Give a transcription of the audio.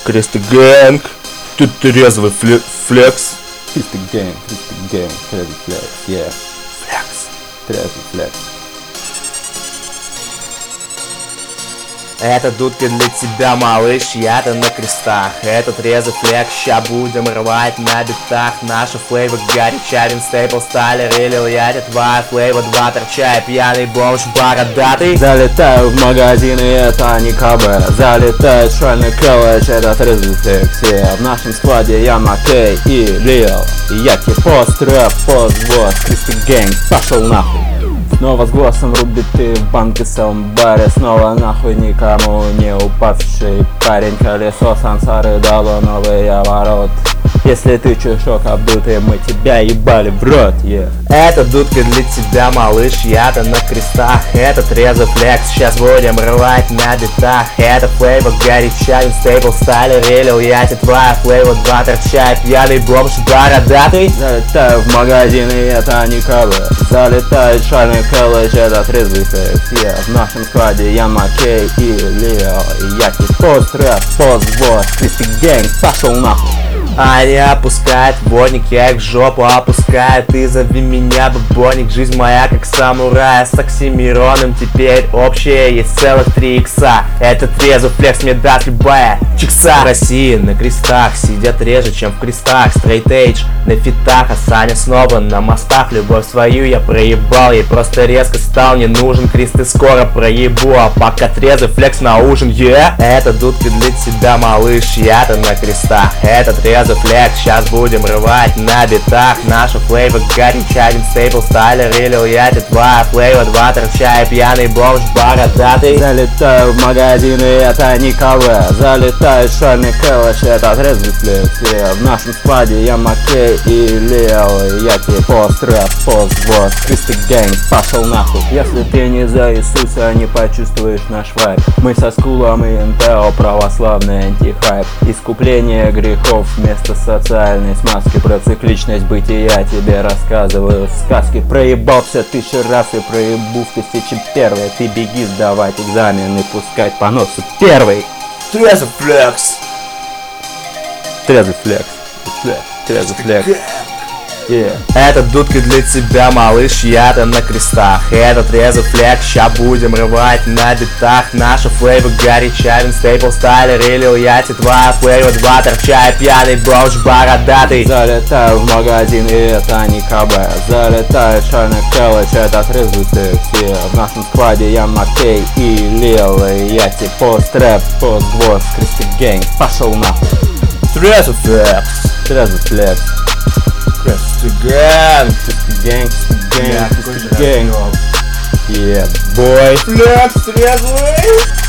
Кресты Гэнг. Тут трезвый флекс. Кресты Гэнг, трезвый флекс, yeah. Флекс. Трезвый флекс. Это дудка для тебя, малыш, я-то на крестах. Это трезвый флекс, ща будем рвать на битах. Наша флейва горяча, Винстейпл, Сталер или Льяти. Твоя флейва, два торчая, пьяный бомж бородатый. Залетаю в магазин, и это не КБ. Залетает шальный колледж, это трезвый флекс, yeah. В нашем складе я Маккей и Лил. И я типа пост-рэп, пост-босс, Кресты Гэнг, пошел нахуй. Снова с голосом рубит ты в банке самбаре. Снова нахуй никому не упавший парень. Колесо сансары дало новый оборот. Если ты чушок обдутый, мы тебя ебали в рот, yeah. Это дудка для тебя, малыш, я-то на крестах. Это трезвый флекс, сейчас будем рвать на битах. Это флейва горяча, Винстейпл, Сталер или Льяти. Твоя флейва, два торчая, пьяный бомж бородатый. Залетаю в магазин, и это не КБ. Залетает шальный колледж, это трезвый флекс, yeah. В нашем складе я Маккей и Лил. И я типа пост-рэп, пост-босс, Кресты Гэнг, пошел нахуй. Они опускают водник, я их в жопу опускаю. Ты зови меня бабоник, жизнь моя как самурая. С Оксимироном теперь общее есть целых 3 икса. Это трезвый флекс, мне даст любая чикса. В России на крестах сидят реже, чем в крестах. Стрейтейдж на фитах, а Саня снова на мостах. Любовь свою я проебал, ей просто резко стал не нужен. Кресты скоро проебу, а пока трезвый флекс на ужин, yeah. Это дудка для тебя, малыш, я-то на крестах. Это трезвый флекс, сейчас будем рвать на битах. Наша флейва горяча, Винстейпл, Сталер или Льяти. Твоя флейва, два торчая, пьяный бомж бородатый. Залетаю в магазин, и это не КВ. Залетает шальный колледж, это трезвый флекс, yeah. В нашем складе я Маккей и Лил. И я тебе пост-рэп, пост-босс, Кресты Гэнг, пошел нахуй. Если ты не за Иисуса, не почувствуешь наш вайб. Мы со Скулом и НТО, православный антихайп. Искупление грехов вместо социальной смазки. Про цикличность бытия тебе рассказываю сказки. Проебался 1000 раз и проебу в 1001. Ты беги сдавать экзамен и пускать по носу первый. Трезвый флекс. Трезвый флекс. Трезвый флекс. Yeah. Это дудка для тебя, малыш, я-то на крестах. Это трезвый флекс, ща будем рвать на битах. Наша флейва горяча, Винстейпл, Сталер или Льяти. Твоя флейва, два торчая, пьяный бомж бородатый. Залетаю в магазин, и это не КБ. Залетает шальный колледж, это трезвый флекс, yeah. В нашем складе я Маккей и Лил. И я типа пост-рэп, пост-босс, Кресты Гэнг, пошел нахуй. Трезвый флекс. Трезвый флекс. Кресты Гэнг. Кресты Гэнг. Yeah, boy. Флекс трезвый.